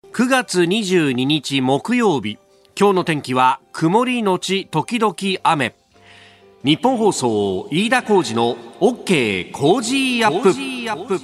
9月22日木曜日、今日の天気は曇りのち時々雨。日本放送飯田浩司の OK コージーアップ。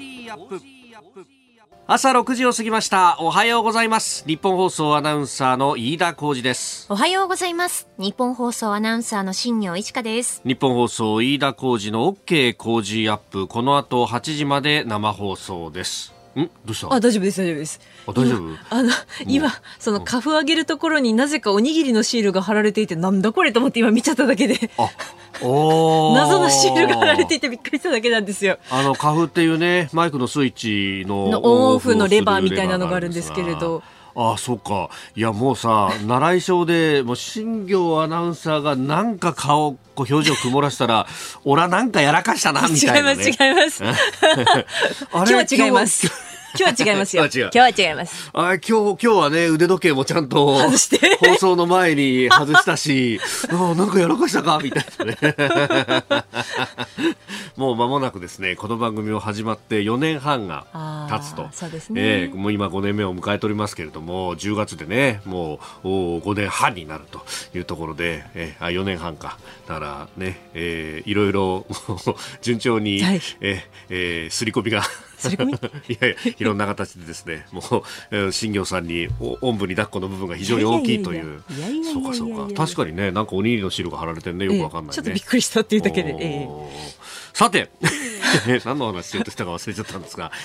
朝6時を過ぎました。おはようございます。日本放送アナウンサーの飯田浩司です。 おはようございます。日本放送アナウンサーの新業一華です。 日本放送飯田浩司の OK コージーアップ、この後8時まで生放送です。どうした？ 大丈夫です、大丈夫です。 大丈夫？ 今そのカフ上げるところになぜかおにぎりのシールが貼られていて、なんだこれと思って今見ちゃっただけで謎のシールが貼られていてびっくりしただけなんですよ。 カフっていうね、マイクのスイッチのオンオフのレバーみたいなのがあるんですけれど、 そうか。いやもうさ、習い性でもう新業アナウンサーがなんか表情曇らしたら俺はなんかやらかしたなみたいな、ね、 違います今日は違います今日は違いますよ。今日は違います。 今日はね、腕時計もちゃんと外して放送の前に外したしなんかやらかしたかみたいなねもう間もなくですね、この番組を始まって4年半が経つと。 そうですね。 もう今5年目を迎えておりますけれども、10月でねもう5年半になるというところで、4年半か。だからね、いろいろ順調に、すり込みがいろんな形でですね、もう新業さんにおんぶに抱っこの部分が非常に大きいという。そうか確かにね、なんかおにぎりの汁が貼られてるね、よくわかんないね、 ちょっとびっくりしたっていうだけで、 さて何の話しようとしたか忘れちゃったんですが、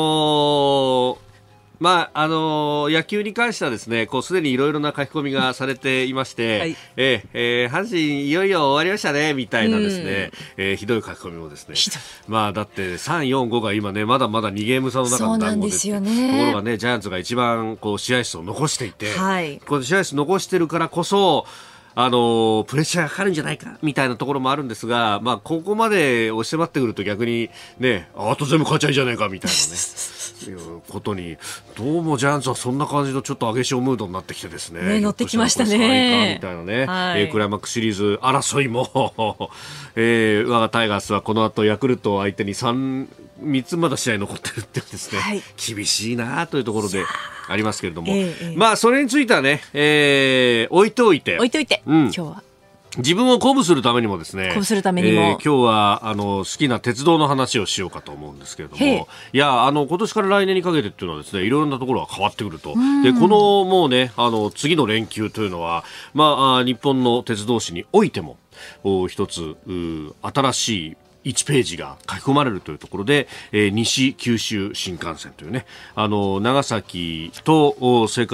野球に関してはですね、すでにいろいろな書き込みがされていまして、阪神いよいよ終わりましたねみたいなですね、ひどい書き込みもですね、だって3、4、5が今ね、まだまだ2ゲーム差の中の談合です。ところがね、ジャイアンツが一番試合数を残していて、この試合数残してるからこそプレッシャーがかかるんじゃないかみたいなところもあるんですが、ここまで押して待ってくると逆にね、あと全部勝っちゃいじゃないかみたいなねいうことに、どうもジャイアンツはそんな感じのちょっと上げ潮ムードになってきてですね、 乗ってきましたねみたいなね、クライマックスシリーズ争いも我がタイガースはこの後ヤクルトを相手に3つまだ試合残ってるってですね、厳しいなというところでありますけれども、それについてはね、置いといて、今日は自分を鼓舞するためにもですね、今日は好きな鉄道の話をしようかと思うんですけれども、今年から来年にかけてっていうのはですね、いろいろなところが変わってくると。でこのもうね、次の連休というのは、日本の鉄道史においても一つ新しい1ページが書き込まれるというところで、西九州新幹線というね、長崎とそれ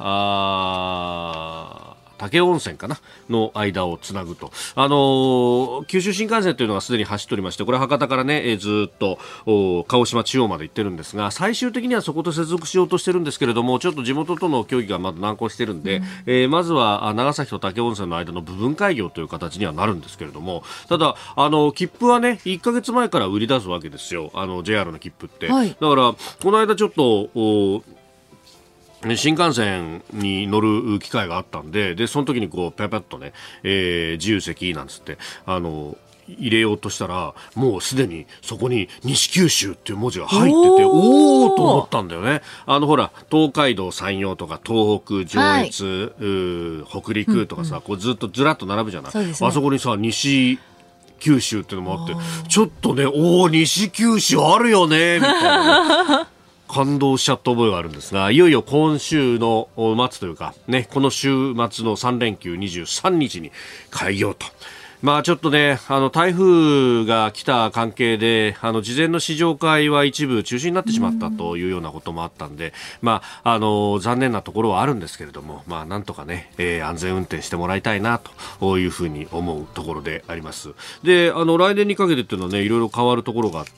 から武雄温泉かなの間をつなぐと、九州新幹線というのがすでに走っておりまして、これは博多からね、ずっと鹿児島中央まで行ってるんですが、最終的にはそこと接続しようとしてるんですけれども、ちょっと地元との協議がまだ難航してるんで、まずは長崎と武雄温泉の間の部分開業という形にはなるんですけれども、ただ切符はね1ヶ月前から売り出すわけですよ、JR の切符って、だからこの間ちょっと新幹線に乗る機会があったんで、その時にペャペッとね、自由席なんつって入れようとしたら、もうすでにそこに西九州っていう文字が入ってて、おーと思ったんだよね。ほら東海道山陽とか東北上越、北陸とかさ、ずっとずらっと並ぶじゃない、あそこにさ西九州っていうのもあって、ちょっとね、西九州あるよねみたいなね感動しちゃった覚えがあるんですが、いよいよ今週の末というかね、この週末の3連休23日に開業と。ちょっとね、台風が来た関係で事前の試乗会は一部中止になってしまったというようなこともあったんで、残念なところはあるんですけれども、なんとかね、安全運転してもらいたいなというふうに思うところであります。で、来年にかけてっていうのはね、いろいろ変わるところがあって、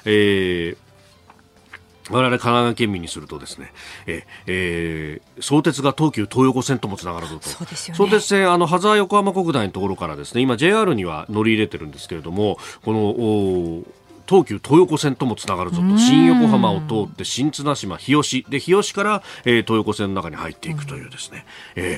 我々神奈川県民にするとですね、相鉄が東急東横線ともつながるぞと。 そうですよね、 相鉄線羽沢横浜国大のところからですね、今 JR には乗り入れてるんですけれども、この東急東横線ともつながるぞと、新横浜を通って新綱島、日吉で、日吉から、東横線の中に入っていくというですね、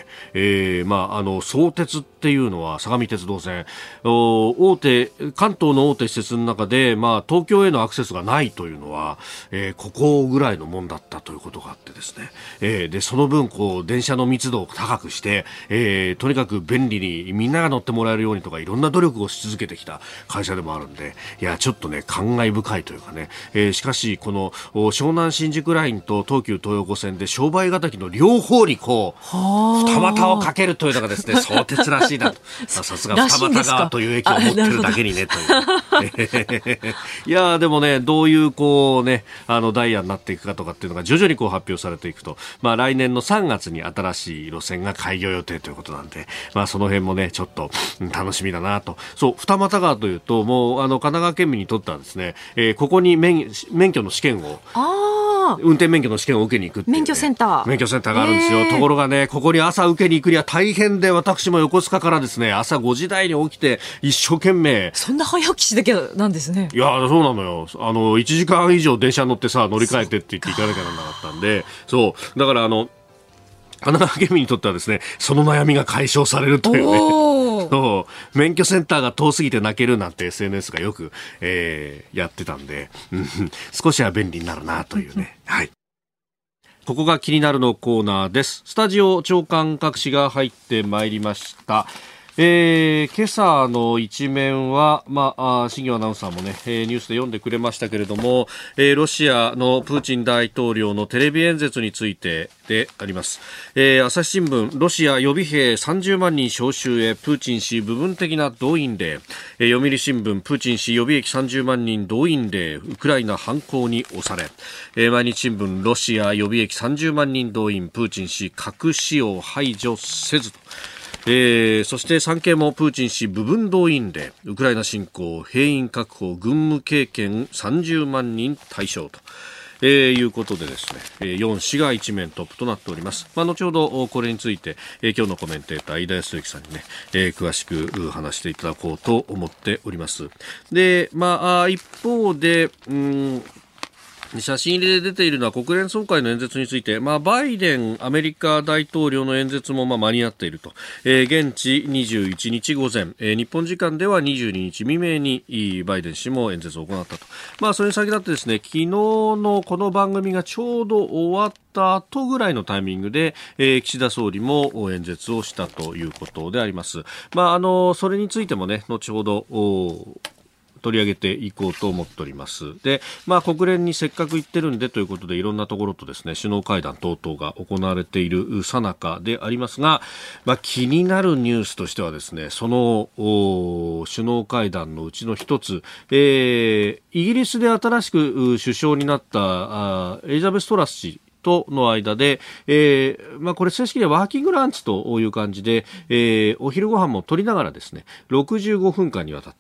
相鉄っていうのは相模鉄道線、関東の大手施設の中で、東京へのアクセスがないというのは、ここぐらいのもんだったということがあってですね、でその分電車の密度を高くして、とにかく便利にみんなが乗ってもらえるようにとかいろんな努力をし続けてきた会社でもあるんで、いやちょっとね感慨深いというかね、しかしこの湘南新宿ラインと東急東横線で商売敵の両方に二股をかけるというのがですね相鉄らしいなと、さすが二俣川という駅を持ってるだけにねといういやでもねどういうダイヤになっていくかとかっていうのが徐々に発表されていくと、来年の3月に新しい路線が開業予定ということなんで、その辺もねちょっと楽しみだなと。そう、二俣川というともう神奈川県民にとってはですね、ここに免許の試験を運転免許の試験を受けに行くっていう、 免許センターがあるんですよ。ところがねここに朝受けに行くには大変で、私も横須賀からですね朝5時台に起きて一生懸命。 そんな早起きしなきゃなんですね。 いやそうなのよ。1時間以上電車乗って乗り換えてって言って行かなきゃならなかったんで、そうだから神奈川県民にとってはですねその悩みが解消されるというねそう免許センターが遠すぎて泣けるなんて SNS がよく、やってたんで、少しは便利になるなというね、はい。ここが気になるのコーナーです。スタジオ長官各紙が入ってまいりました。今朝の一面は、新業アナウンサーもね、ニュースで読んでくれましたけれども、ロシアのプーチン大統領のテレビ演説についてであります。朝日新聞、ロシア予備兵30万人招集へプーチン氏部分的な動員令。読売新聞、プーチン氏予備役30万人動員令、ウクライナ反攻に押され。毎日新聞、ロシア予備役30万人動員、プーチン氏核使用排除せずと。そして産経もプーチン氏部分動員令、ウクライナ侵攻、兵員確保、軍務経験30万人対象と、いうことでですね、4紙が一面トップとなっております。後ほどこれについて、今日のコメンテーター飯田康之さんにね、詳しく話していただこうと思っております。で、一方で写真入りで出ているのは国連総会の演説について、バイデンアメリカ大統領の演説も間に合っていると、現地21日午前、日本時間では22日未明にバイデン氏も演説を行ったと。それに先立ってですね、昨日のこの番組がちょうど終わった後ぐらいのタイミングで、岸田総理も演説をしたということであります。それについてもね、後ほど取り上げていこうと思っております。で、国連にせっかく行ってるんでということでいろんなところとですね首脳会談等々が行われている最中でありますが、気になるニュースとしてはですねその首脳会談のうちの一つ、イギリスで新しく首相になったエリザベス・トラス氏との間で、これ正式にはワーキングランチという感じで、お昼ご飯も取りながらですね65分間にわたって、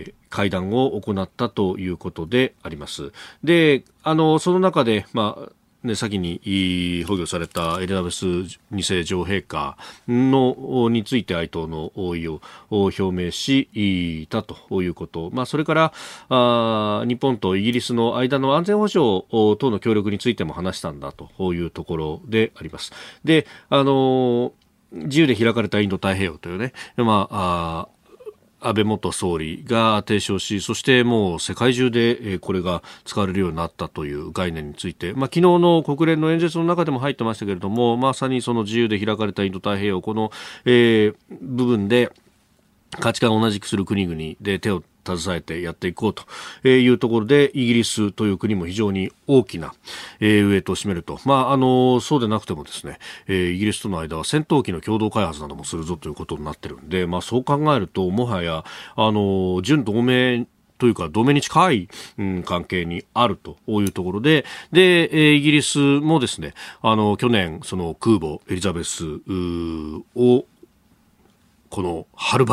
会談を行ったということであります。で、その中で、先に崩御されたエリザベス2世女王陛下について哀悼の意を表明したということ、それから日本とイギリスの間の安全保障等の協力についても話したんだというところであります。で、自由で開かれたインド太平洋というね、安倍元総理が提唱し、そしてもう世界中でこれが使われるようになったという概念について、昨日の国連の演説の中でも入ってましたけれども、まさにその自由で開かれたインド太平洋、この、部分で価値観を同じくする国々で手を携えてやっていこうというところで、イギリスという国も非常に大きなウエイトを占めると。そうでなくてもですね、イギリスとの間は戦闘機の共同開発などもするぞということになってるんで、そう考えるともはや準同盟というか同盟に近い、関係にあるというところで、イギリスもですね、去年その空母エリザベスをこのはるばる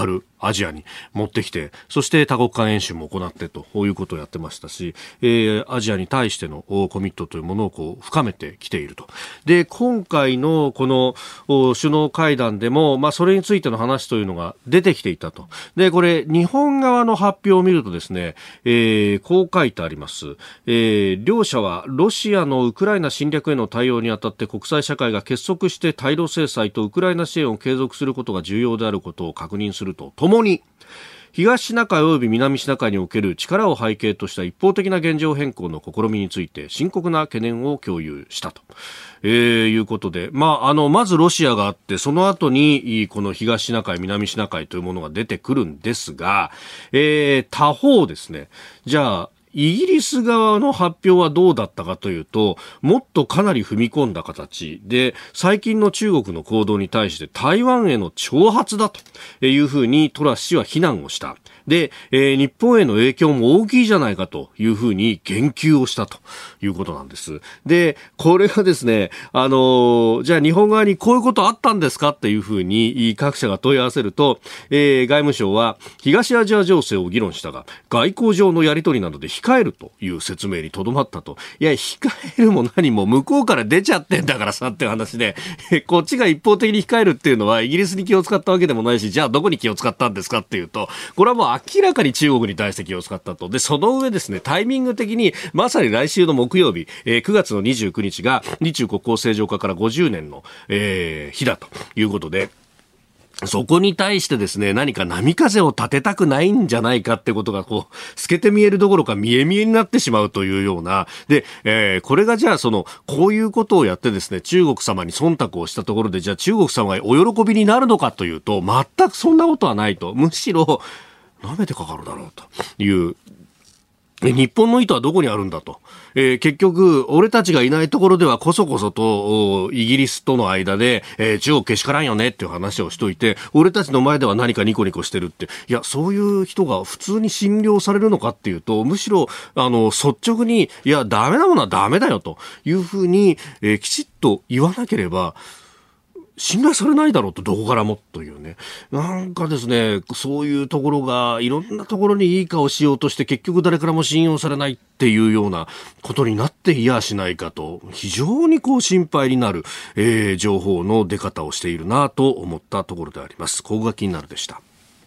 アジアに持ってきて、そして多国間演習も行ってということをやってましたし、アジアに対してのコミットというものをこう深めてきていると。で、今回のこの首脳会談でも、それについての話というのが出てきていたと。で、これ日本側の発表を見るとですね、こう書いてあります。両者はロシアのウクライナ侵略への対応にあたって国際社会が結束して対ロ制裁とウクライナ支援を継続することが重要であることを確認するとともに、東シナ海及び南シナ海における力を背景とした一方的な現状変更の試みについて深刻な懸念を共有したと、いうことで、まずロシアがあって、その後にこの東シナ海、南シナ海というものが出てくるんですが、他方ですね、じゃあイギリス側の発表はどうだったかというと、もっとかなり踏み込んだ形で、最近の中国の行動に対して台湾への挑発だというふうにトラス氏は非難をした。で、日本への影響も大きいじゃないかというふうに言及をしたということなんです。で、これがですね、じゃあ日本側にこういうことあったんですかっていうふうに各社が問い合わせると、外務省は東アジア情勢を議論したが、外交上のやり取りなどで控えるという説明にとどまったと。いや、控えるも何も向こうから出ちゃってんだからさっていう話で、こっちが一方的に控えるっていうのはイギリスに気を使ったわけでもないし、じゃあどこに気を使ったんですかっていうと、これはもう明らかに中国に対して気を使ったと。で、その上ですね、タイミング的にまさに来週の木曜日、9月の29日が日中国交正常化から50年の、日だということで、そこに対してですね、何か波風を立てたくないんじゃないかってことがこう透けて見えるどころか見え見えになってしまうというようなで、これがじゃあこういうことをやってですね、中国様に忖度をしたところで、じゃあ中国様がお喜びになるのかというと、全くそんなことはないと。むしろ舐めてかかるだろうという日本の意図はどこにあるんだと、結局俺たちがいないところではこそこそとイギリスとの間で、中国けしからんよねっていう話をしといて、俺たちの前では何かニコニコしてるって、いやそういう人が普通に信用されるのかっていうと、むしろ率直にいやダメなものはダメだよというふうに、きちっと言わなければ信頼されないだろうと、どこからもというね、なんかですね、そういうところがいろんなところにいい顔しようとして結局誰からも信用されないっていうようなことになっていやしないかと、非常にこう心配になる、情報の出方をしているなと思ったところであります。ここが気になるでした。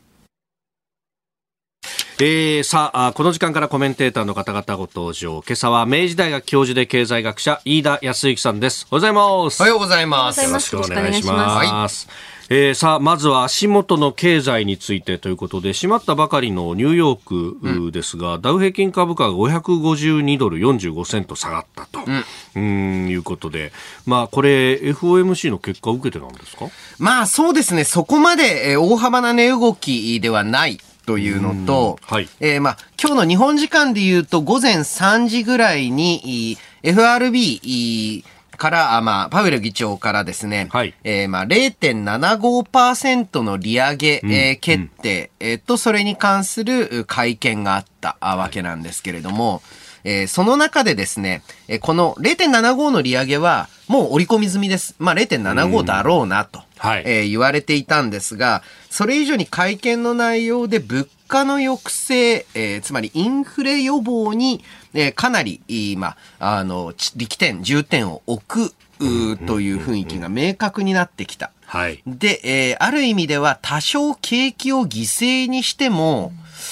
さあ、この時間からコメンテーターの方々ご登場。今朝は明治大学教授で経済学者飯田康之さんです。おはようございます。 おはようございます。 よろしくお願いします。さあ、まずは足元の経済についてということで、閉まったばかりのニューヨークですが、ダウ平均株価が552ドル45セント下がったと、いうことで、これ FOMC の結果を受けてなんですか？ そうですね、そこまで大幅な値動きではないというのと、 はい、 今日の日本時間で言うと午前3時ぐらいに FRB からパウエル議長からですね、 はい、 0.75% の利上げ、決定、とそれに関する会見があったわけなんですけれども、その中でですね、この 0.75 の利上げはもう織り込み済みです。0.75 だろうなと、言われていたんですが、それ以上に会見の内容で物価の抑制、つまりインフレ予防に、かなり力点、重点を置くという雰囲気が明確になってきた。で、ある意味では多少景気を犠牲にしても、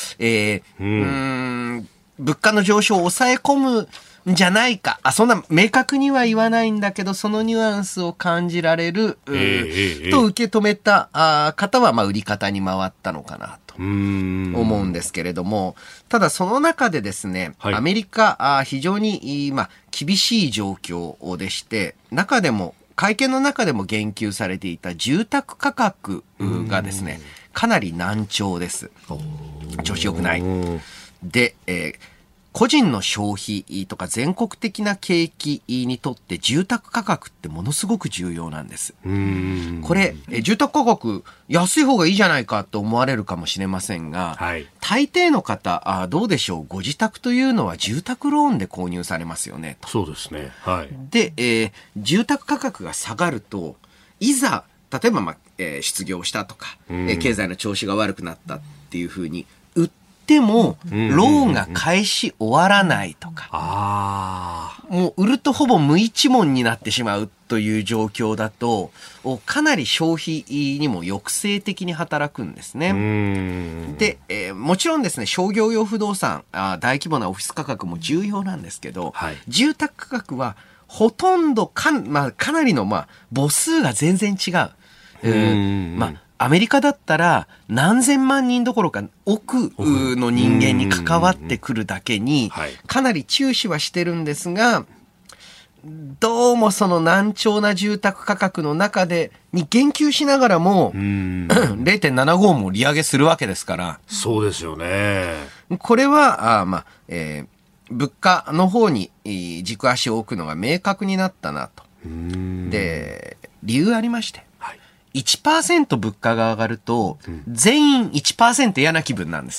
物価の上昇を抑え込むんじゃないか。そんな明確には言わないんだけど、そのニュアンスを感じられる、と受け止めた方は、売り方に回ったのかなと思うんですけれども、ただその中でですね、アメリカ非常に厳しい状況でして、中でも会見の中でも言及されていた住宅価格がですね、かなり難聴です。調子良くない。で、個人の消費とか全国的な景気にとって住宅価格ってものすごく重要なんです。これ、住宅価格安い方がいいじゃないかと思われるかもしれませんが、大抵の方どうでしょう、ご自宅というのは住宅ローンで購入されますよねと。 そうですね。 で、住宅価格が下がると、いざ例えば、 失業したとか、経済の調子が悪くなったっていうふうに売っても、ローンが返し終わらないとか、もう売るとほぼ無一文になってしまうという状況だと、かなり消費にも抑制的に働くんですね。で、もちろんですね、商業用不動産、大規模なオフィス価格も重要なんですけど、住宅価格はほとんどかなりの、母数が全然違う。アメリカだったら何千万人どころか億の人間に関わってくるだけにかなり注視はしてるんですが、どうもその難聴な住宅価格の中でに言及しながらも 0.75 も利上げするわけですから。 そうですよね。 これは物価の方に軸足を置くのが明確になったなと。で、理由ありまして、1% 物価が上がると、全員 1% 嫌な気分なんです。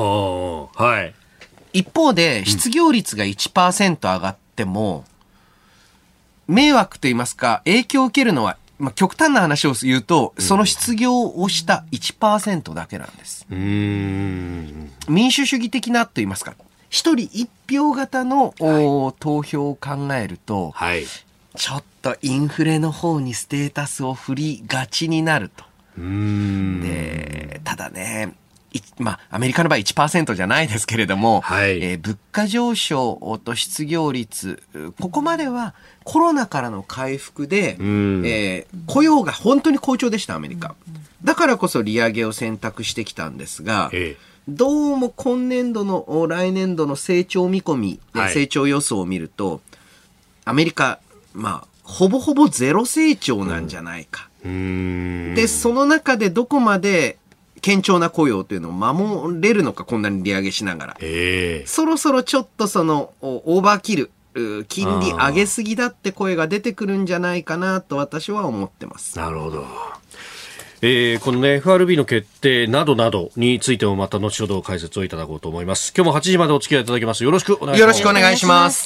一方で、失業率が 1% 上がっても、迷惑と言いますか、影響を受けるのは、極端な話を言うと、その失業をした 1% だけなんです。民主主義的なと言いますか、一人一票型の、投票を考えると、ちょっとインフレの方にステータスを振りがちになると。で、ただね、アメリカの場合 1% じゃないですけれども、物価上昇と失業率、ここまではコロナからの回復で、雇用が本当に好調でした、アメリカ。だからこそ利上げを選択してきたんですが、どうも今年度の来年度の成長見込み、成長予想を見ると、アメリカ、ほぼほぼゼロ成長なんじゃないか。で、その中でどこまで堅調な雇用というのを守れるのか、こんなに利上げしながら。そろそろちょっとその、オーバーキル、金利上げすぎだって声が出てくるんじゃないかなと私は思ってます。 なるほど。このね、FRB の決定などなどについてもまた後ほど解説をいただこうと思います。今日も8時までお付き合いいただきます。よろしくお願いします。 よろしくお願いします。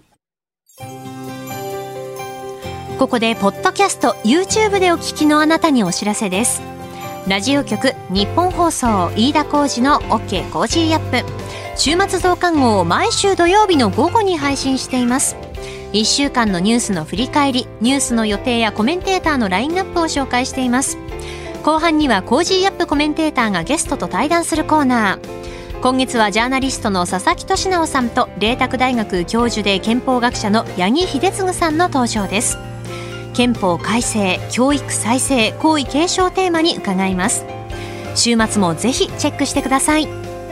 ここでポッドキャスト YouTube でお聞きのあなたにお知らせです。ラジオ局日本放送飯田浩司の OK コージーアップ、週末増刊号を毎週土曜日の午後に配信しています。1週間のニュースの振り返り、ニュースの予定やコメンテーターのラインナップを紹介しています。後半にはコージーアップコメンテーターがゲストと対談するコーナー。今月はジャーナリストの佐々木俊直さんと麗澤大学教授で憲法学者の八木秀次さんの登場です。憲法改正、教育再生、皇位継承テーマに伺います。週末もぜひチェックしてください。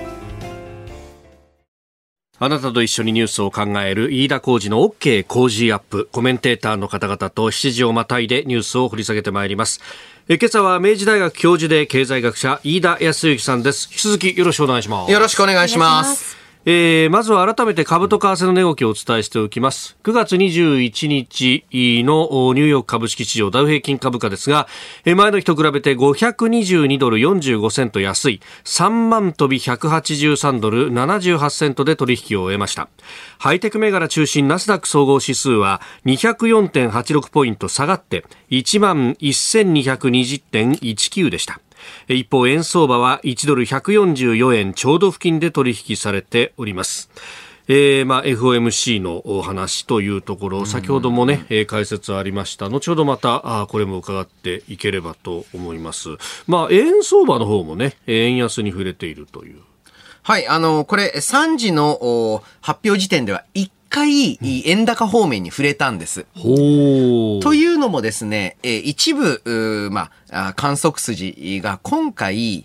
あなたと一緒にニュースを考える飯田浩司の OK 工事アップ、コメンテーターの方々と7時をまたいでニュースを掘り下げてまいります。今朝は明治大学教授で経済学者飯田康之さんです。引き続きよろしくお願いします。 よろしくお願いします。 まずは改めて株と為替の値動きをお伝えしておきます。9月21日のニューヨーク株式市場ダウ平均株価ですが、前の日と比べて522ドル45セント安い3万飛び183ドル78セントで取引を終えました。ハイテク銘柄中心ナスダック総合指数は 204.86 ポイント下がって1万 1220.19 でした。一方円相場は1ドル144円ちょうど付近で取引されております。FOMC のお話というところ、先ほどもね、解説ありました。後ほどまたこれも伺っていければと思います。円相場の方もね、円安に触れているという。 はい、これ3時の発表時点では1回円高方面に触れたんです。というのもですね、一部観測筋が今回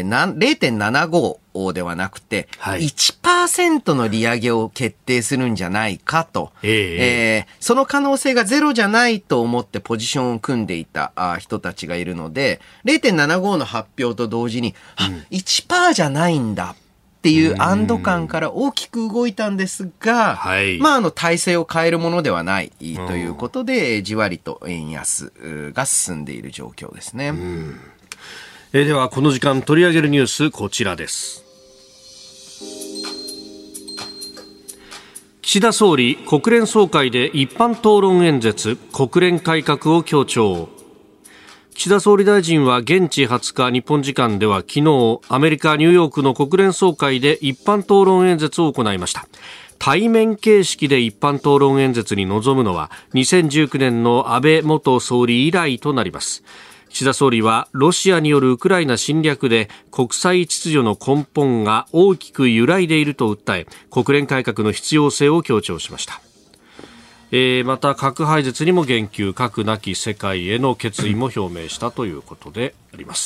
0.75 ではなくて、1% の利上げを決定するんじゃないかと、その可能性がゼロじゃないと思ってポジションを組んでいた人たちがいるので、0.75 の発表と同時に、1% じゃないんだっていう安堵感から大きく動いたんですが、体制を変えるものではないということで、じわりと円安が進んでいる状況ですね。 ではこの時間取り上げるニュース、こちらです。岸田総理国連総会で一般討論演説、国連改革を強調。 岸田総理大臣は現地20日日本時間では昨日アメリカニューヨークの国連総会で一般討論演説を行いました。対面形式で一般討論演説に臨むのは2019年の安倍元総理以来となります。岸田総理はロシアによるウクライナ侵略で国際秩序の根本が大きく揺らいでいると訴え、国連改革の必要性を強調しました。また核廃絶にも言及、核なき世界への決意も表明したということであります。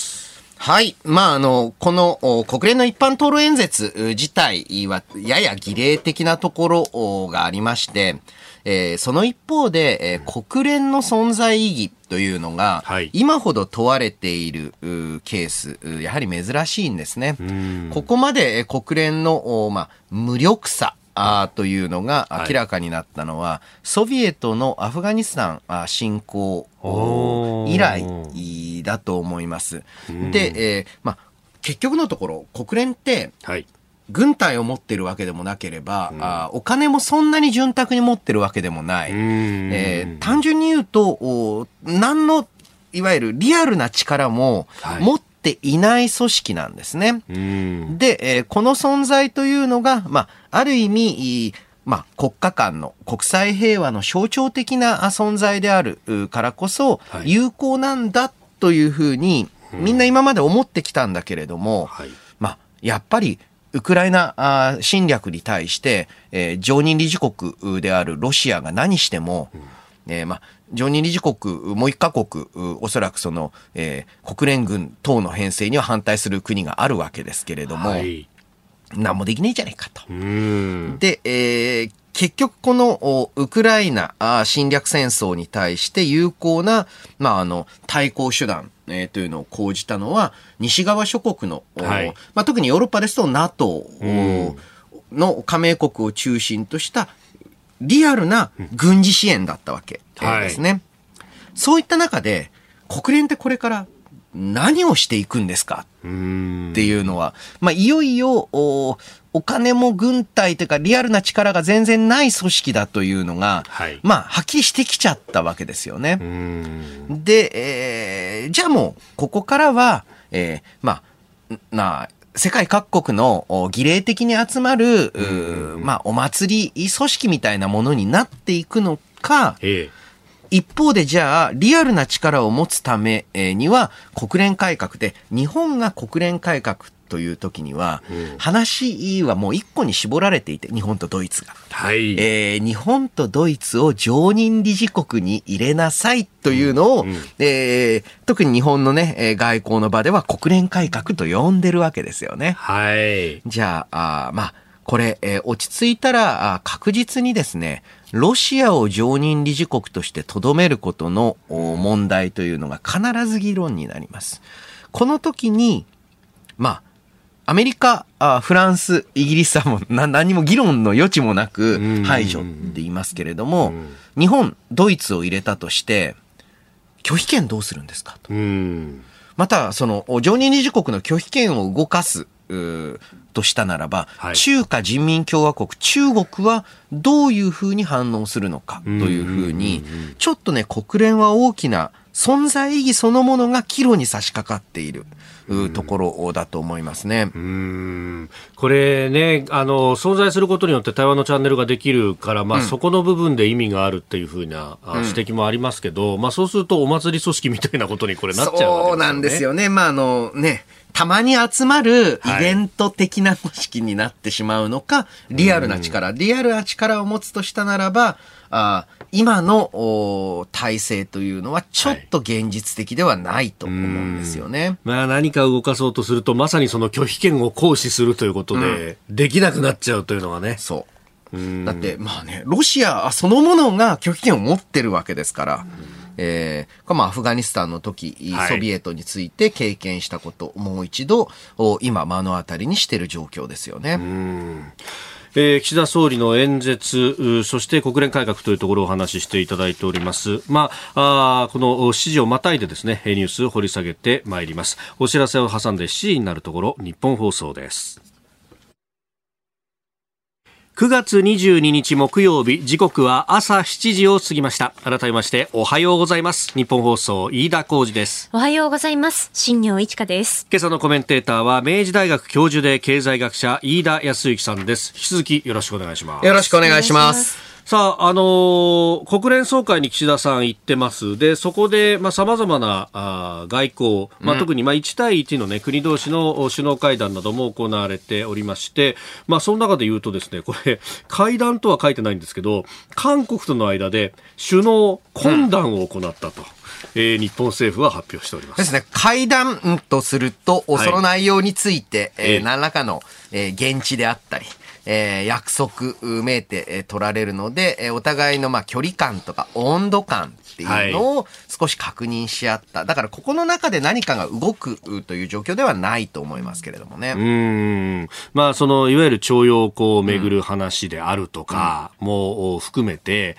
はい。この国連の一般討論演説自体はやや儀礼的なところがありまして、その一方で、国連の存在意義というのが、今ほど問われているケース、やはり珍しいんですね。ここまで国連の、無力さというのが明らかになったのは、ソビエトのアフガニスタン侵攻以来だと思います。で、結局のところ国連って、軍隊を持ってるわけでもなければ、お金もそんなに潤沢に持ってるわけでもない。単純に言うと、何のいわゆるリアルな力も持っていない組織なんですね。で、この存在というのが、ある意味、国家間の国際平和の象徴的な存在であるからこそ、有効なんだというふうに、みんな今まで思ってきたんだけれども、やっぱり、ウクライナ侵略に対して、常任理事国であるロシアが何しても、常任理事国もう一カ国、おそらくその、国連軍等の編成には反対する国があるわけですけれども、何もできないじゃないかと。で、結局このウクライナ侵略戦争に対して有効な、対抗手段、というのを講じたのは西側諸国の、特にヨーロッパですと NATO の加盟国を中心としたリアルな軍事支援だったわけですね。そういった中で国連ってこれから何をしていくんですかっていうのは、いよいよお金も軍隊というかリアルな力が全然ない組織だというのが、はっきりしてきちゃったわけですよね。で、じゃあもうここからは、世界各国の儀礼的に集まる、お祭り組織みたいなものになっていくのか、一方でじゃあリアルな力を持つためには国連改革で、日本が国連改革という時には、話はもう一個に絞られていて、日本とドイツが、日本とドイツを常任理事国に入れなさいというのを、特に日本のね、外交の場では国連改革と呼んでるわけですよね。じゃあ、これ、落ち着いたら確実にですね、ロシアを常任理事国として留めることの問題というのが必ず議論になります。この時に、アメリカ、フランス、イギリスはもう何も議論の余地もなく排除って言いますけれども、日本、ドイツを入れたとして、拒否権どうするんですかと。また、その常任理事国の拒否権を動かすとしたならば、中華人民共和国、中国はどういうふうに反応するのかというふうに、ちょっとね、国連は大きな存在意義そのものが岐路に差し掛かっているところだと思いますね。 これね、存在することによって対話のチャンネルができるから、そこの部分で意味があるっていうふうな指摘もありますけど、そうするとお祭り組織みたいなことにこれなっちゃうわけですよね。 そうなんですよね。たまに集まるイベント的な組織になってしまうのか、リアルな力を持つとしたならば、今の体制というのはちょっと現実的ではないと思うんですよね。 何か動かそうとすると、まさにその拒否権を行使するということで、できなくなっちゃうというのがね。 だってロシアそのものが拒否権を持ってるわけですから。アフガニスタンの時、ソビエトについて経験したことをもう一度今目の当たりにしている状況ですよね。 岸田総理の演説、そして国連改革というところをお話ししていただいております。この指示をまたいでですね、ニュースを掘り下げてまいります。お知らせを挟んで7時になるところ、日本放送です。 9月22日木曜日、時刻は朝7時を過ぎました。改めましておはようございます。日本放送飯田浩司です。 おはようございます。新業一華です。 今朝のコメンテーターは明治大学教授で経済学者飯田康之さんです。引き続きよろしくお願いします。 よろしくお願いします。 さあ、国連総会に岸田さん行ってます。で、そこで、様々な外交、特に1対1のね、国同士の首脳会談なども行われておりまして、その中で言うとですね、これ、会談とは書いてないんですけど、韓国との間で首脳懇談を行ったと。日本政府は発表しております。 ですね。会談とすると、その内容について、何らかの、現地であったり、約束めいて取られるので、お互いの距離感とか温度感っていうのを少し確認し合った。だからここの中で何かが動くという状況ではないと思いますけれどもね。 そのいわゆる徴用工をめぐる話であるとかも含めて、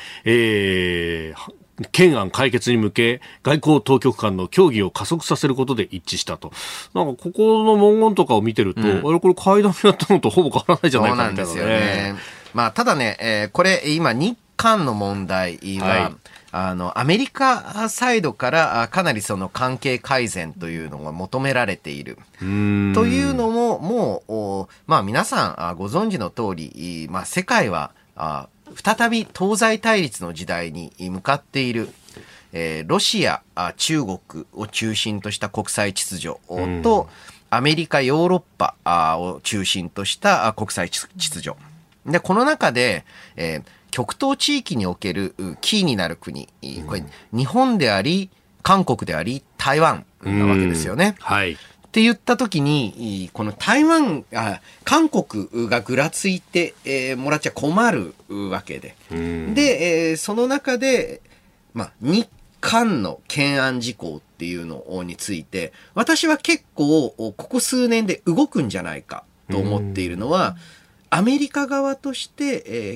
懸案解決に向け外交当局間の協議を加速させることで一致したと。なんかここの文言とかを見てると、これ会談やったのとほぼ変わらないじゃないかみたいなね。 そうなんですよね。ただね、これ今日韓の問題は、アメリカサイドからかなりその関係改善というのが求められているというのももう皆さんご存知の通り、世界は再び東西対立の時代に向かっている、ロシア、中国を中心とした国際秩序と、アメリカ、ヨーロッパを中心とした国際秩序。で、この中で、極東地域におけるキーになる国、これ日本であり、韓国であり、台湾なわけですよね。 はい。 って言ったときに、この韓国がぐらついて、もらっちゃ困るわけで。で、その中で、日韓の懸案事項っていうのについて、私は結構、ここ数年で動くんじゃないかと思っているのは、アメリカ側として、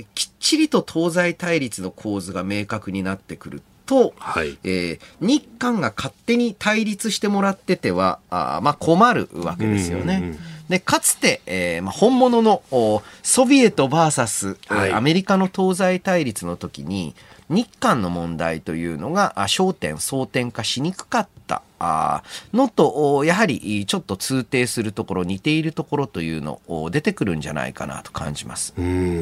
きっちりと東西対立の構図が明確になってくると、日韓が勝手に対立してもらってては困るわけですよね。でかつて、本物のソビエト VS、アメリカの東西対立の時に日韓の問題というのが焦点争点化しにくかったのとやはりちょっと通底するところ似ているところというの出てくるんじゃないかなと感じます。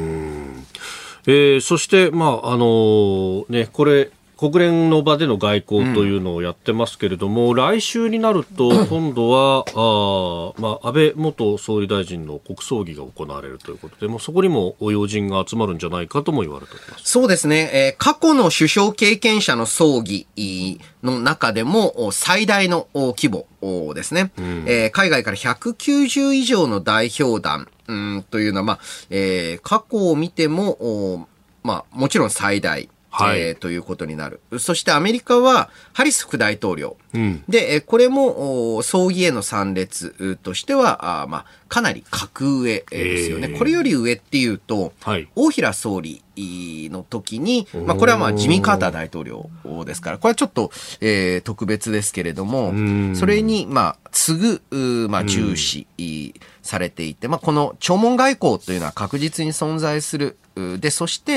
そしてこれ国連の場での外交というのをやってますけれども、来週になると今度は安倍元総理大臣の国葬儀が行われるということで、もうそこにも要人が集まるんじゃないかとも言われております。 そうですね、過去の首相経験者の葬儀の中でも最大の規模ですね、海外から190以上の代表団というのは、過去を見てももちろん最大ということになる。そしてアメリカはハリス副大統領、でこれも葬儀への参列としてはかなり格上ですよね。これより上っていうと、大平総理の時に、これはジミー・カーター大統領ですから、これはちょっと、特別ですけれども、それに次ぐ、重視されていて、この弔問外交というのは確実に存在する。でそして、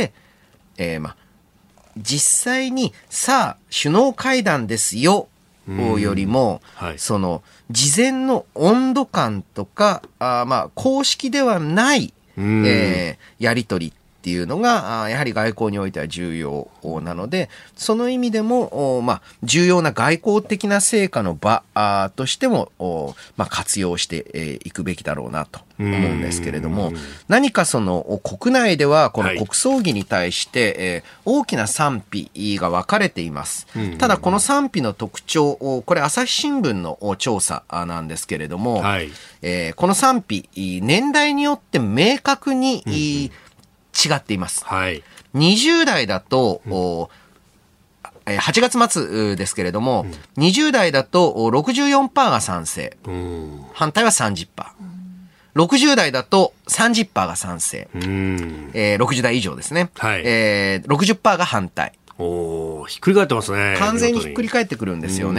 実際にさあ首脳会談ですよよりも、その事前の温度感とか公式ではない、やり取りっていうのがやはり外交においては重要なので、その意味でも重要な外交的な成果の場としても活用していくべきだろうなと思うんですけれども、何かその国内ではこの国葬儀に対して大きな賛否が分かれています。ただこの賛否の特徴、これ朝日新聞の調査なんですけれども、この賛否年代によって明確に違っています。20代だと、8月末ですけれども、20代だと 64% が賛成、反対は 30%。60代だと 30% が賛成、60代以上ですね、60% が反対。 ひっくり返ってますね。 完全にひっくり返ってくるんですよね。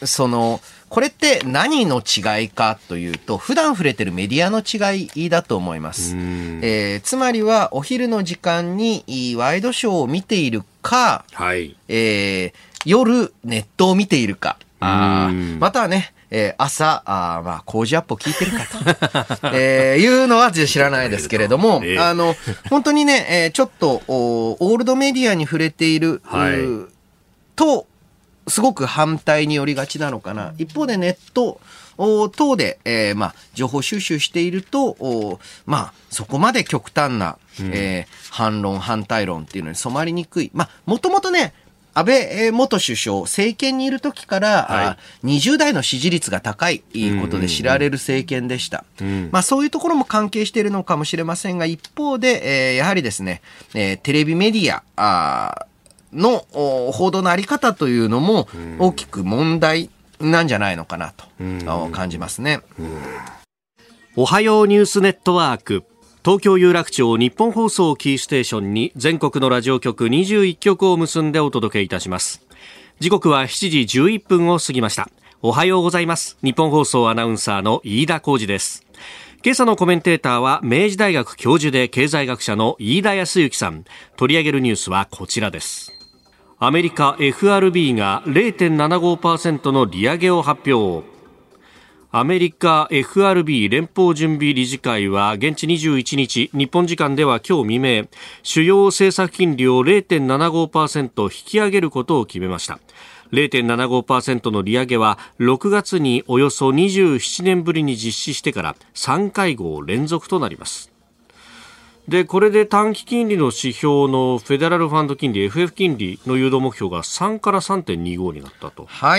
これって何の違いかというと、普段触れてるメディアの違いだと思います。つまりはお昼の時間にワイドショーを見ているか、はい、夜ネットを見ているか、またはね、朝、工事アップを聞いてるかと、いうのは知らないですけれども、本当にね、ちょっと、オールドメディアに触れている、と、すごく反対に寄りがちなのかな。一方でネット等で、情報収集していると、そこまで極端な、反論、反対論っていうのに染まりにくい。もともとね、安倍元首相、政権にいる時から、20代の支持率が高いことで知られる政権でした。そういうところも関係しているのかもしれませんが、一方で、やはりですね、テレビメディアの報道のあり方というのも大きく問題なんじゃないのかなと感じますね。 おはようニュースネットワーク、東京有楽町日本放送キーステーションに全国のラジオ局21局を結んでお届けいたします。時刻は7時11分を過ぎました。おはようございます。日本放送アナウンサーの飯田浩司です。今朝のコメンテーターは明治大学教授で経済学者の飯田康之さん。取り上げるニュースはこちらです。アメリカ FRB が 0.75% の利上げを発表。アメリカ FRB 連邦準備理事会は現地21日、日本時間では今日未明、主要政策金利を 0.75% 引き上げることを決めました。0.75% の利上げは6月におよそ27年ぶりに実施してから3会合連続となります。で、これで短期金利の指標のフェデラルファンド金利 FF 金利の誘導目標が3から 3.25 になったと。 はい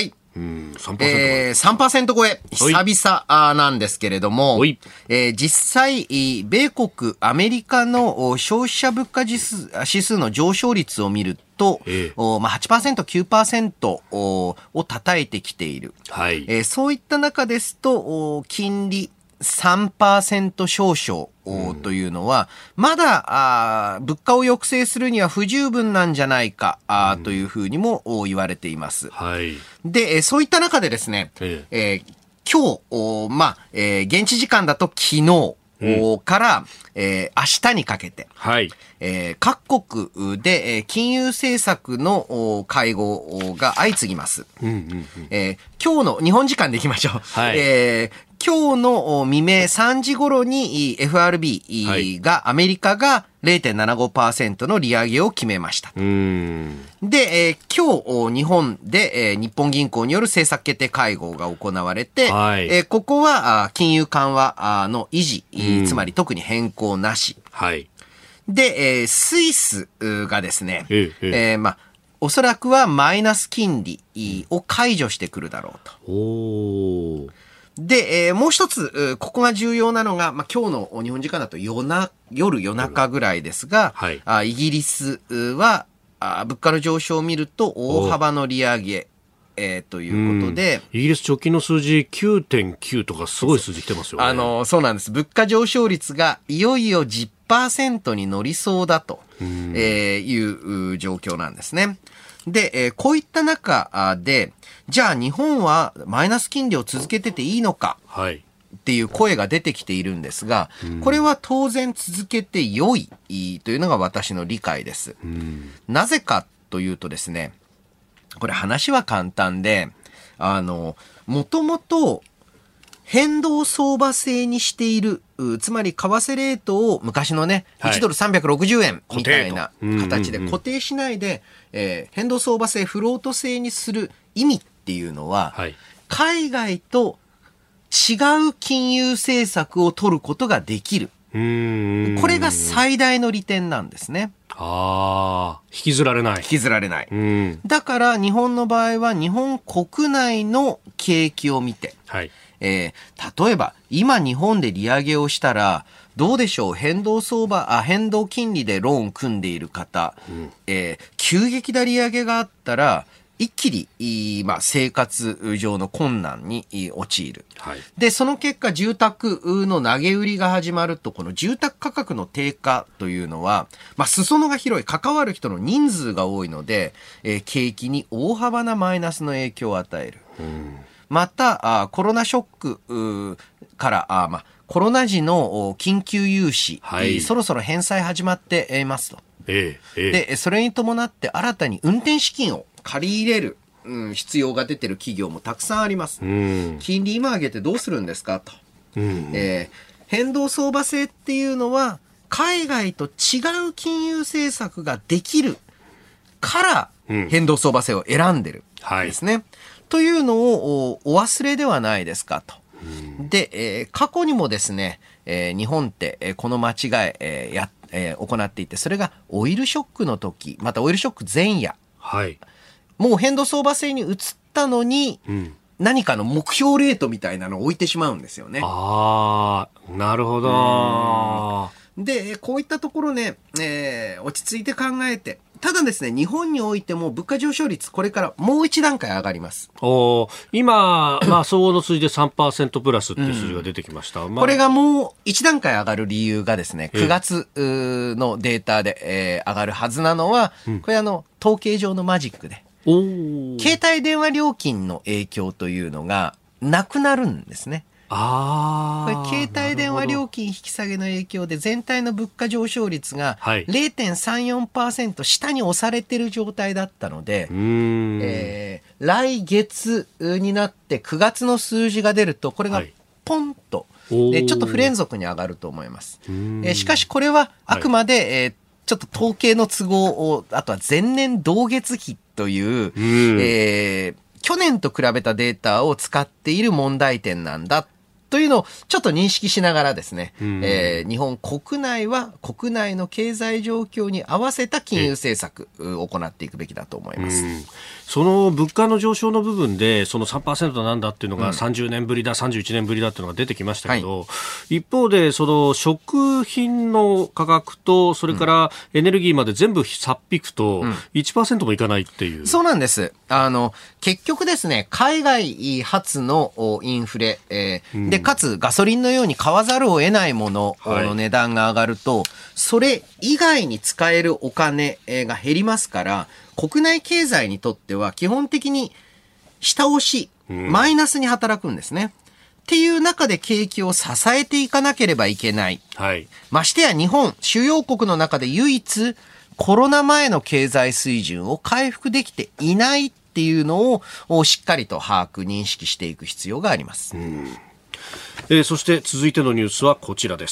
。3% 超え、久々なんですけれども、実際、米国、アメリカの消費者物価指数の上昇率を見ると、8%、9% を叩いてきている。そういった中ですと、金利3% 少々というのは、まだ物価を抑制するには不十分なんじゃないかというふうにも言われています。で、そういった中でですね、今日、現地時間だと昨日から、明日にかけて、各国で金融政策の会合が相次ぎます。今日の日本時間でいきましょう。今日の未明3時頃に FRB が、アメリカが 0.75% の利上げを決めました。で、今日日本で日本銀行による政策決定会合が行われて、ここは金融緩和の維持、つまり特に変更なし。で、スイスがですね、おそらくはマイナス金利を解除してくるだろうと。で、もう一つ、ここが重要なのが、今日の日本時間だと夜中ぐらいですが、イギリスは物価の上昇を見ると大幅の利上げ、ということで、 イギリス直近の数字 9.9 とかすごい数字来てますよね。 そうなんです。物価上昇率がいよいよ 10% に乗りそうだという状況なんですね。で、こういった中で、じゃあ日本はマイナス金利を続けてていいのかっていう声が出てきているんですが、これは当然続けて良いというのが私の理解です。なぜかというとですね、これ話は簡単で、もともと変動相場制にしている、つまり為替レートを昔のね、1ドル360円みたいな形で固定しないで、変動相場制、フロート制にする意味っていうのは、海外と違う金融政策を取ることができる。これが最大の利点なんですね。 引きずられない。 引きずられない。だから日本の場合は日本国内の景気を見て、例えば今日本で利上げをしたらどうでしょう、変動金利でローン組んでいる方、急激な利上げがあったら一気に、生活上の困難に陥る。 はい、 で、その結果、住宅の投げ売りが始まると、この住宅価格の低下というのは、裾野が広い、関わる人の人数が多いので、景気に大幅なマイナスの影響を与える。また、コロナショックから、コロナ時の緊急融資、はい、そろそろ返済始まっていますと。で、それに伴って新たに運転資金を借り入れる、必要が出てる企業もたくさんあります。金利今上げてどうするんですかと。変動相場制っていうのは海外と違う金融政策ができるから変動相場制を選んでるんですね。はい、というのをお忘れではないですかと。で、過去にもですね、日本ってこの間違い、行っていて、それがオイルショックの時、またオイルショック前夜、はい、もう変動相場制に移ったのに、何かの目標レートみたいなのを置いてしまうんですよね。 ああ、なるほど。 で、こういったところね、落ち着いて考えて、ただですね、日本においても物価上昇率、これからもう一段階上がります。 今、総合の数字で 3% プラスっていう数字が出てきました。 これがもう一段階上がる理由がですね、9月のデータで、上がるはずなのは、これ統計上のマジックで、携帯電話料金の影響というのがなくなるんですね。これ携帯電話料金引き下げの影響で全体の物価上昇率が 0.34% 下に押されている状態だったので、来月になって9月の数字が出るとこれがポンと、ちょっと不連続に上がると思います。しかしこれはあくまで、ちょっと統計の都合を、あとは前年同月比という、去年と比べたデータを使っている問題点なんだというのをちょっと認識しながらですね、日本国内は国内の経済状況に合わせた金融政策を行っていくべきだと思います。 その物価の上昇の部分でその 3% なんだっていうのが30年ぶりだ、31年ぶりだっていうのが出てきましたけど、一方でその食品の価格とそれからエネルギーまで全部差っ引くと 1% もいかないっていう、 そうなんです。結局ですね、海外発のインフレ、でかつガソリンのように買わざるを得ないものの値段が上がると、それ以外に使えるお金が減りますから、国内経済にとっては基本的に下押し、マイナスに働くんですね。っていう中で景気を支えていかなければいけない。ましてや日本、主要国の中で唯一コロナ前の経済水準を回復できていないっていうのをしっかりと把握、認識していく必要があります。 そして続いてのニュースはこちらです。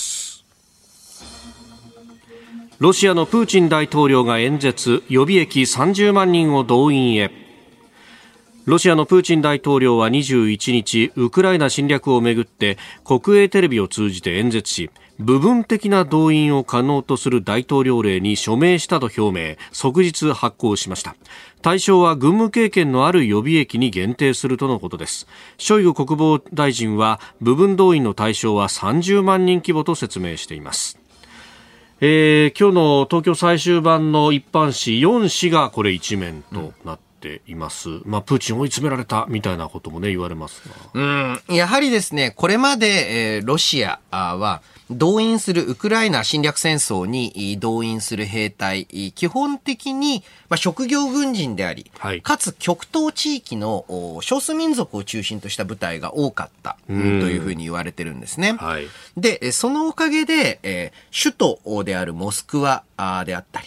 ロシアのプーチン大統領が演説、予備役30万人を動員へ。ロシアのプーチン大統領は21日、ウクライナ侵略をめぐって国営テレビを通じて演説し、部分的な動員を可能とする大統領令に署名したと表明、即日発行しました。対象は軍務経験のある予備役に限定するとのことです。ショイグ国防大臣は部分動員の対象は30万人規模と説明しています。今日の東京最終版の一般紙4紙がこれ一面となっています。プーチン追い詰められたみたいなこともね言われますが、やはりですね、これまで、ロシアは動員するウクライナ侵略戦争に動員する兵隊、基本的に職業軍人であり、かつ極東地域の少数民族を中心とした部隊が多かったというふうに言われてるんですね。で、そのおかげで、首都であるモスクワであったり、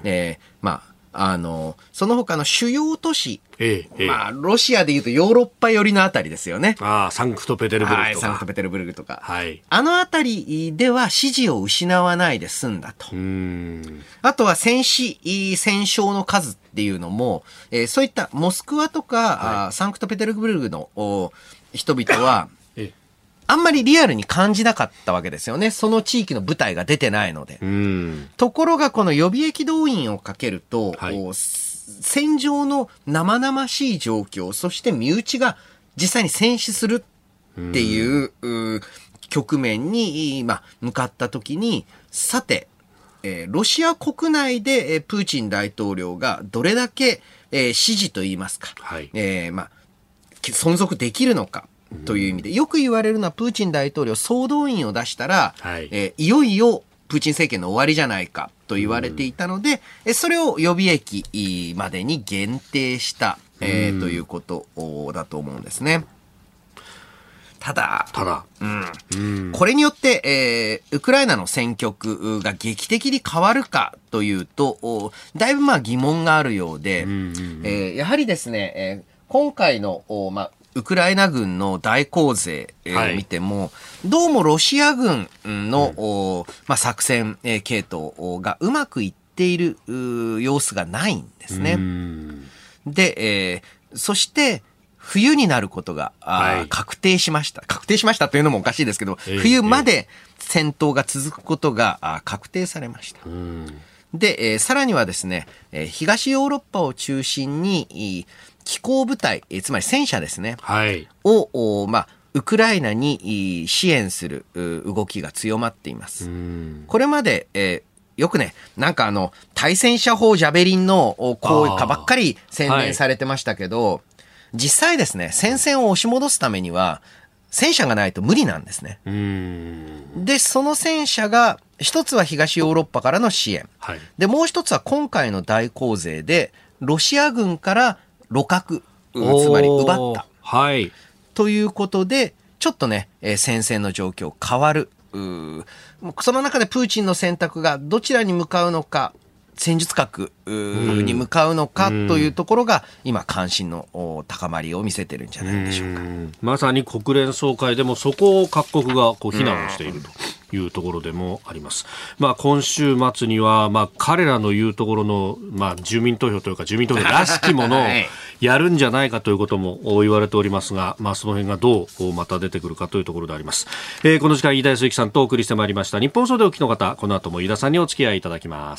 その他の主要都市、ロシアでいうとヨーロッパ寄りのあたりですよね。 サンクトペテルブルクとか。 サンクトペテルブルクとか。あのあたりでは支持を失わないで済んだと。あとは戦勝の数っていうのも、そういったモスクワとか、サンクトペテルブルクの人々は、あんまりリアルに感じなかったわけですよね。その地域の部隊が出てないので。ところがこの予備役動員をかけると、戦場の生々しい状況、そして身内が実際に戦死するっていう局面に向かった時に、さて、ロシア国内でプーチン大統領がどれだけ支持といいますか、 はい、 存続できるのかという意味で、よく言われるのはプーチン大統領総動員を出したら、はい、いよいよプーチン政権の終わりじゃないかと言われていたので、それを予備役までに限定した、ということだと思うんですね。ただ、これによって、ウクライナの戦局が劇的に変わるかというと、だいぶ疑問があるようで、やはりですね、今回の、ウクライナ軍の大攻勢を見ても、どうもロシア軍の、作戦系統がうまくいっている様子がないんですね。で、そして冬になることが、確定しました。確定しましたというのもおかしいですけど、冬まで戦闘が続くことが確定されました。で、さらにはですね、東ヨーロッパを中心に機甲部隊、つまり戦車ですね、を、ウクライナに支援する動きが強まっています。これまで、よくね、対戦車砲ジャベリンの効果ばっかり宣伝されてましたけど、実際ですね、戦線を押し戻すためには、戦車がないと無理なんですね。で、その戦車が、一つは東ヨーロッパからの支援。で、もう一つは今回の大洪勢で、ロシア軍から鹵獲、つまり奪った。ということで、ちょっとね、戦線の状況変わる。その中でプーチンの選択がどちらに向かうのか、戦術核に向かうのかというところが今関心の高まりを見せてるんじゃないでしょうか。 まさに国連総会でもそこを各国が非難をしているというところでもあります。今週末には彼らの言うところの住民投票というか住民投票らしきものをやるんじゃないかということも言われておりますが、その辺がどうまた出てくるかというところであります。この時間飯田康之さんとお送りしてまいりました。日本放送でお聞きの方、この後も飯田さんにお付き合いいただきます。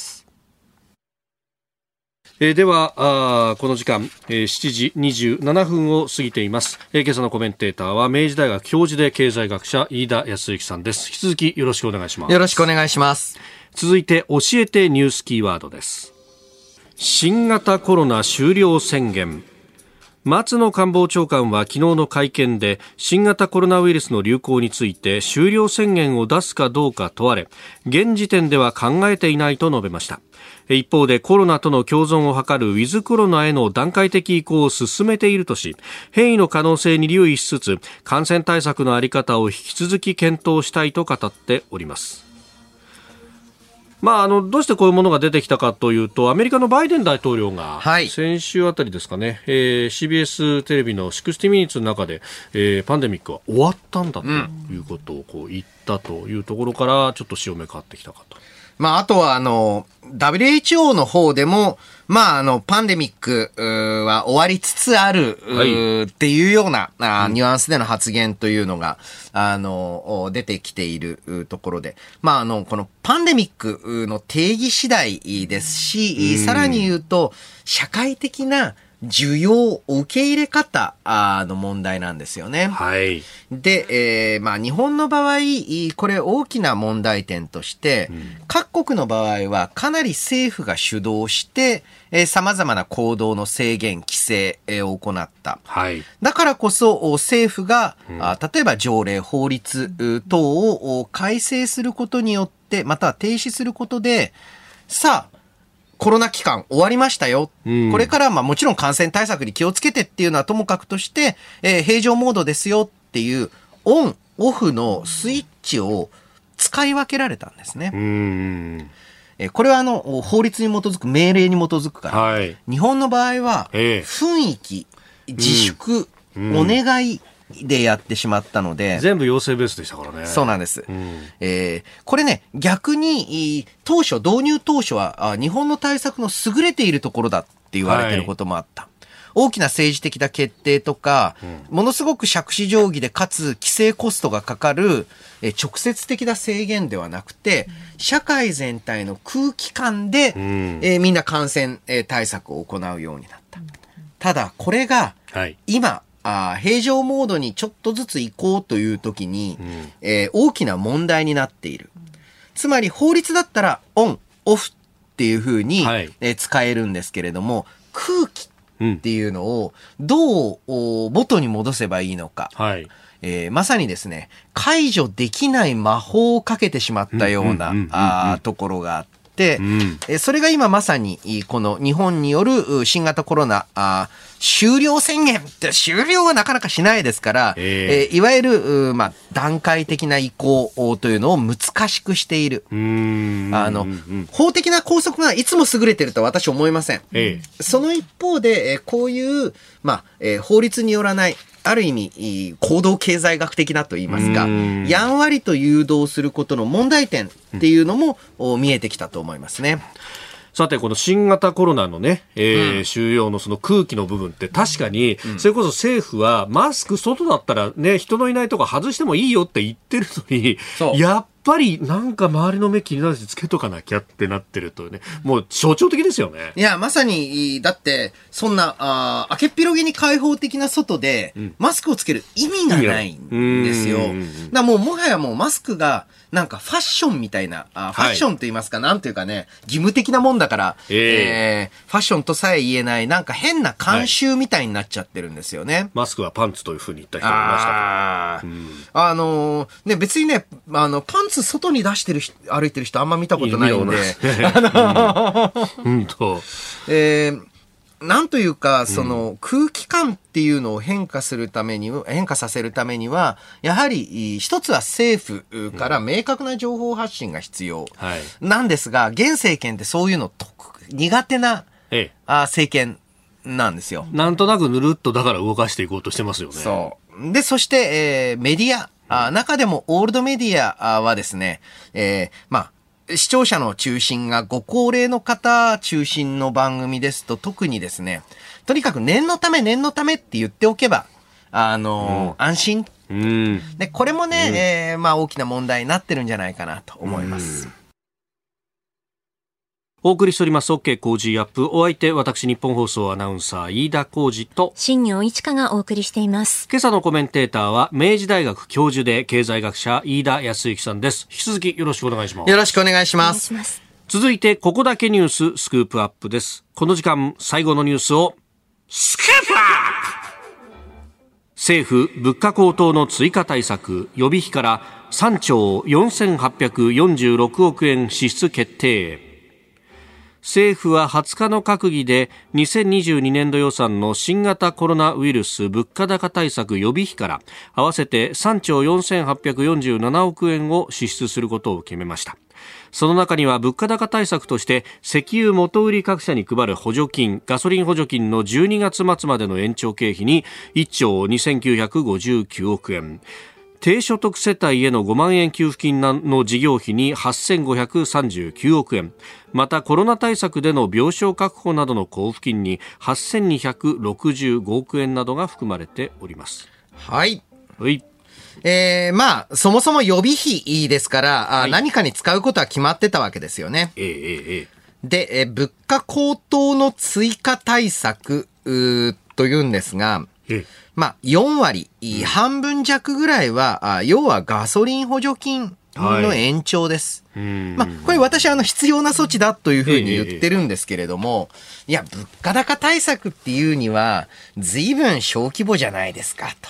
ではこの時間、7時27分を過ぎています。今朝のコメンテーターは明治大学教授で経済学者飯田康之さんです。引き続きよろしくお願いします。 よろしくお願いします。 続いて教えてニュースキーワードです。新型コロナ終了宣言。松野官房長官は昨日の会見で新型コロナウイルスの流行について終了宣言を出すかどうか問われ、現時点では考えていないと述べました。一方でコロナとの共存を図るウィズコロナへの段階的移行を進めているとし、変異の可能性に留意しつつ感染対策の在り方を引き続き検討したいと語っております。どうしてこういうものが出てきたかというと、アメリカのバイデン大統領が先週あたりですかね、CBS テレビの60ミニッツの中で、パンデミックは終わったんだということを言ったというところからちょっと潮目変わってきたかと。 あとはWHO の方でも、パンデミックは終わりつつある、っていうようなニュアンスでの発言というのが、出てきているところで、このパンデミックの定義次第ですし、さらに言うと、社会的な需要、受け入れ方の問題なんですよね。で、日本の場合、これ大きな問題点として、各国の場合はかなり政府が主導して、様々な行動の制限、規制を行った。だからこそ政府が、例えば条例、法律等を改正することによって、または停止することで、さあ、コロナ期間終わりましたよ。これからもちろん感染対策に気をつけてっていうのはともかくとして、平常モードですよっていうオン、オフのスイッチを使い分けられたんですね。これは法律に基づく、命令に基づくから、日本の場合は雰囲気、自粛、お願いでやってしまったので、 全部要請ベースでしたからね。 そうなんです。これね、逆に導入当初は日本の対策の優れているところだって言われていることもあった。大きな政治的な決定とか、ものすごく杓子定規でかつ規制コストがかかる直接的な制限ではなくて、社会全体の空気感で、みんな感染対策を行うようになった。ただこれが今、平常モードにちょっとずつ移行という時に、大きな問題になっている。つまり法律だったらオン、オフっていう風に、使えるんですけれども、空気っっていうのをどう元に戻せばいいのか。 はい。 まさにですね、解除できない魔法をかけてしまったようなところがあって、それが今まさにこの日本による新型コロナ終了宣言って終了はなかなかしないですから、いわゆる、段階的な移行というのを難しくしている。法的な拘束がいつも優れているとは私は思いません。その一方で、こういう、法律によらないある意味行動経済学的なと言いますか、やんわりと誘導することの問題点っていうのも見えてきたと思いますね。 さてこの新型コロナのね、収容のその空気の部分って確かに、それこそ政府はマスク外だったらね、人のいないとこ外してもいいよって言ってるのに、やっぱりなんか周りの目気になるしつけとかなきゃってなってるとね、もう象徴的ですよね。 いや、まさに、だって、そんな、明けっぴろげに開放的な外で、マスクをつける意味がないんですよ。だもう、もはやもうマスクが、なんかファッションみたいな、ファッションと言いますか、なんていうかね、義務的なもんだから、ファッションとさえ言えない、なんか変な慣習みたいになっちゃってるんですよね。 マスクはパンツというふうに言った人もいましたけど。 ね、別にね、パンツ外に出してる人、歩いてる人あんま見たことないんで。なんというか、その空気感っていうのを変化させるためには、やはり一つは政府から明確な情報発信が必要なんですが、現政権ってそういうの苦手な政権なんですよ。 なんとなくぬるっとだから動かしていこうとしてますよね。 そう。で、そして、メディア、中でもオールドメディアはですね、視聴者の中心がご高齢の方中心の番組ですと特にですね、とにかく念のためって言っておけば、安心。で、これもね、大きな問題になってるんじゃないかなと思います。 お送りしております OK 工事アップ。お相手、私日本放送アナウンサー飯田浩司と新業一華がお送りしています。 今朝のコメンテーターは明治大学教授で経済学者飯田康之さんです。引き続きよろしくお願いします。 よろしくお願いします。 続いてここだけニューススクープアップです。この時間最後のニュースをスクープアップ。政府物価高騰の追加対策予備費から3兆4846億円支出決定。政府は20日の閣議で2022年度予算の新型コロナウイルス物価高対策予備費から合わせて3兆4847億円を支出することを決めました。その中には物価高対策として石油元売り各社に配る補助金、ガソリン補助金の12月末までの延長経費に1兆2959億円、低所得世帯への5万円給付金の事業費に8539億円、またコロナ対策での病床確保などの交付金に8265億円などが含まれております。 はい。そもそも予備費ですから、何かに使うことは決まってたわけですよね。で、物価高騰の追加対策というんですが、4割、半分弱ぐらいは、要はガソリン補助金の延長です。これ私必要な措置だというふうに言ってるんですけれども、いや、物価高対策っていうには、随分小規模じゃないですかと。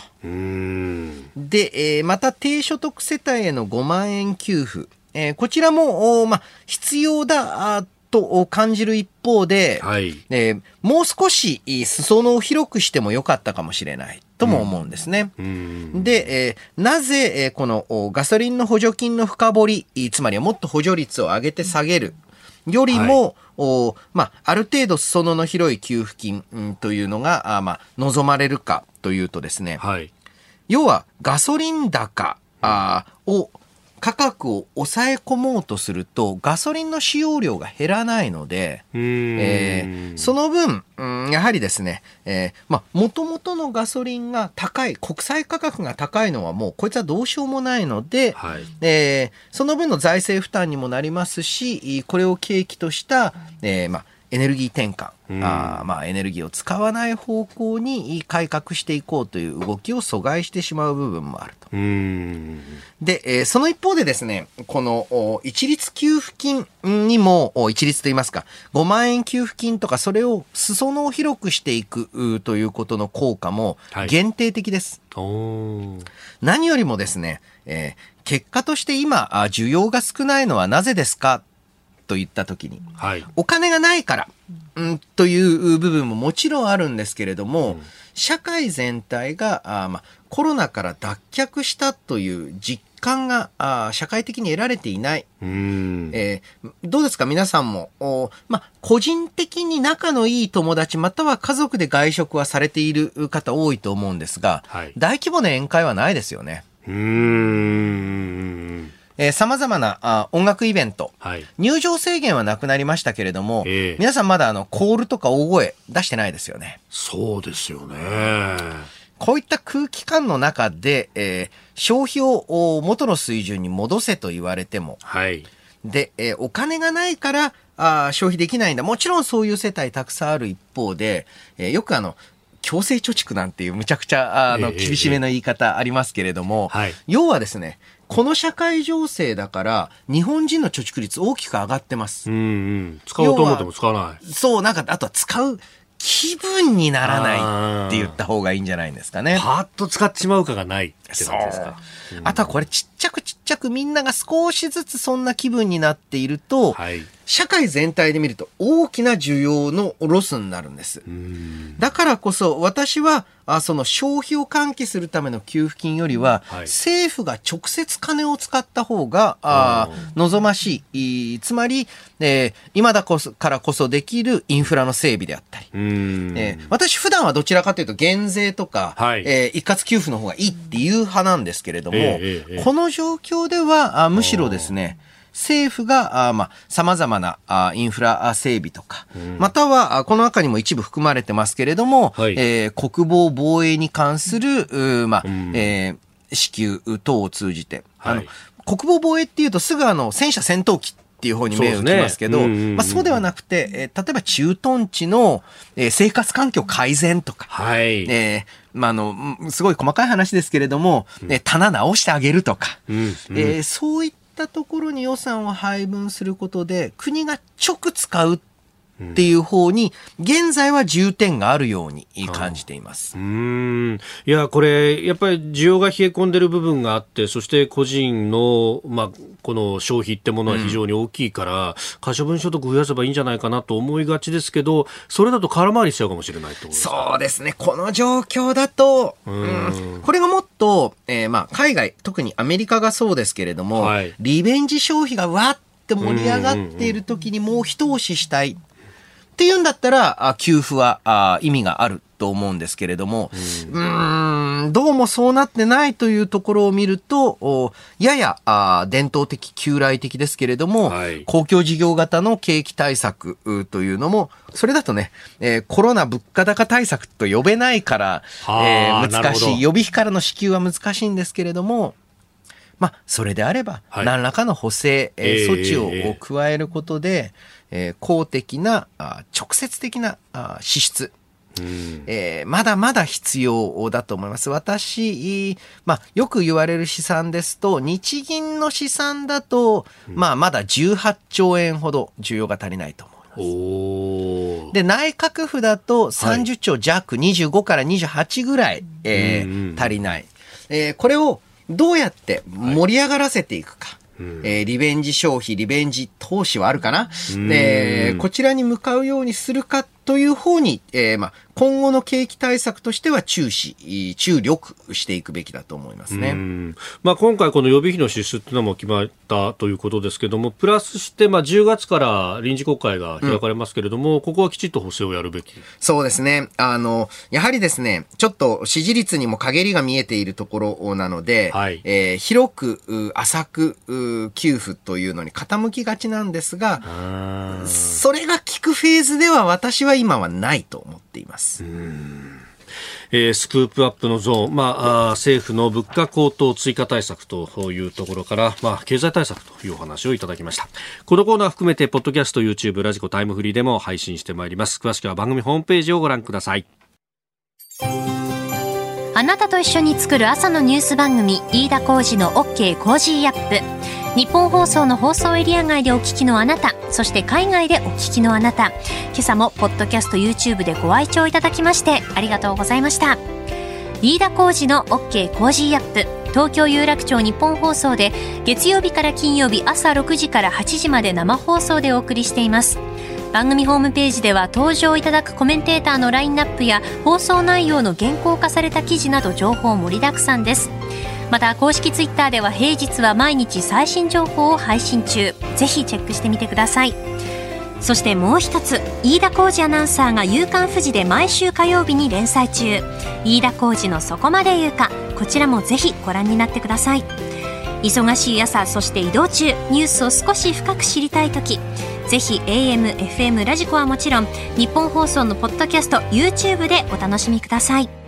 で、また低所得世帯への5万円給付。こちらも、必要だと感じる一方で、もう少し裾野を広くしてもよかったかもしれないとも思うんですね。で、なぜこのガソリンの補助金の深掘り、つまりはもっと補助率を上げて下げるよりも、ある程度裾野の広い給付金というのが望まれるかというとですね、要はガソリン高を価格を抑え込もうとするとガソリンの使用量が減らないので、その分、やはりですね、元々のガソリンが高い、国際価格が高いのはもうこいつはどうしようもないので、その分の財政負担にもなりますし、これを契機とした、 エネルギー転換、エネルギーを使わない方向に改革していこうという動きを阻害してしまう部分もあると。で、その一方でですね、この一律給付金にも、一律と言いますか、5万円給付金とかそれを裾野を広くしていくということの効果も限定的です。何よりもですね、結果として今、需要が少ないのはなぜですかと言ったときに、お金がないから、という部分ももちろんあるんですけれども、社会全体がコロナから脱却したという実感が社会的に得られていない。どうですか皆さんも、個人的に仲のいい友達または家族で外食はされている方多いと思うんですが、大規模な宴会はないですよね。様々な音楽イベント、入場制限はなくなりましたけれども、皆さんまだコールとか大声出してないですよね。 そうですよね。 こういった空気感の中で、消費を元の水準に戻せと言われても、で、お金がないから消費できないんだ。もちろんそういう世帯たくさんある一方で、よく強制貯蓄なんていうむちゃくちゃ厳しめの言い方ありますけれども、要はですね、この社会情勢だから日本人の貯蓄率大きく上がってます。 使おうと思っても使わない。 そう、あとは使う気分にならないって言った方がいいんじゃないんですかね。 パーッと使ってしまうかがないって感じですか。 あとはこれちっちゃくみんなが少しずつそんな気分になっていると、社会全体で見ると大きな需要のロスになるんです。だからこそ私はその消費を喚起するための給付金よりは、政府が直接金を使った方が望ましい。つまり、今だからこそできるインフラの整備であったり。私普段はどちらかというと減税とか、一括給付の方がいいっていう派なんですけれども、この状況ではむしろですね、政府が様々なインフラ整備とか、またはこの中にも一部含まれてますけれども、国防防衛に関する支給等を通じて、国防防衛っていうとすぐ戦車戦闘機っていう方に目を向きますけど、そうではなくて、例えば駐屯地の生活環境改善とか、すごい細かい話ですけれども、棚直してあげるとか、そういったところに予算を配分することで国が直使うっていう方に現在は重点があるように感じています。 いやこれやっぱり需要が冷え込んでる部分があって、そして個人のこの消費ってものは非常に大きいから、可処分所得増やせばいいんじゃないかなと思いがちですけど、それだと空回りしちゃうかもしれないってことですか。 そうですね。この状況だと、これがもっと、海外、特にアメリカがそうですけれども、リベンジ消費がわって盛り上がっている時にもう一押ししたいっていうんだったら、給付は意味があると思うんですけれども、どうもそうなってないというところを見ると、やや伝統的、旧来的ですけれども、公共事業型の景気対策というのも、それだとね、コロナ物価高対策と呼べないから、難しい。予備費からの支給は難しいんですけれども、それであれば、何らかの補正、措置を加えることで、公的な直接的な支出、まだまだ必要だと思います。私、よく言われる試算ですと、日銀の試算だと、まだ18兆円ほど需要が足りないと思います。で、内閣府だと30兆弱、25から28ぐらい、足りない。これをどうやって盛り上がらせていくか。リベンジ消費、リベンジ投資はあるかな、こちらに向かうようにするかという方に、今後の景気対策としては注力していくべきだと思いますね。 今回この予備費の支出っていうのも決まったということですけども、プラスして10月から臨時国会が開かれますけれども、ここはきちっと補正をやるべき。 そうですね。やはりですね、ちょっと支持率にも陰りが見えているところなので、広く浅く給付というのに傾きがちなんですが、それが効くフェーズでは私は今はないと思っています。 スクープアップのゾーン、政府の物価高騰追加対策というところから、経済対策というお話をいただきました。このコーナー含めてポッドキャスト、YouTube、ラジコ、タイムフリーでも配信してまいります。詳しくは番組ホームページをご覧ください。 あなたと一緒に作る朝のニュース番組、飯田浩司の OK コージーアップ。日本放送の放送エリア外でお聞きのあなた、そして海外でお聞きのあなた、今朝もポッドキャスト YouTube でご愛聴いただきましてありがとうございました。飯田浩司の OK コージーアップ、東京有楽町日本放送で月曜日から金曜日朝6時から8時まで生放送でお送りしています。番組ホームページでは登場いただくコメンテーターのラインナップや放送内容の原稿化された記事など情報盛りだくさんです。また公式ツイッターでは平日は毎日最新情報を配信中、ぜひチェックしてみてください。そしてもう一つ、飯田浩司アナウンサーが夕刊フジで毎週火曜日に連載中、飯田浩司のそこまで言うか、こちらもぜひご覧になってください。忙しい朝、そして移動中、ニュースを少し深く知りたいとき、ぜひ AM、FM、ラジコはもちろん日本放送のポッドキャスト、YouTube でお楽しみください。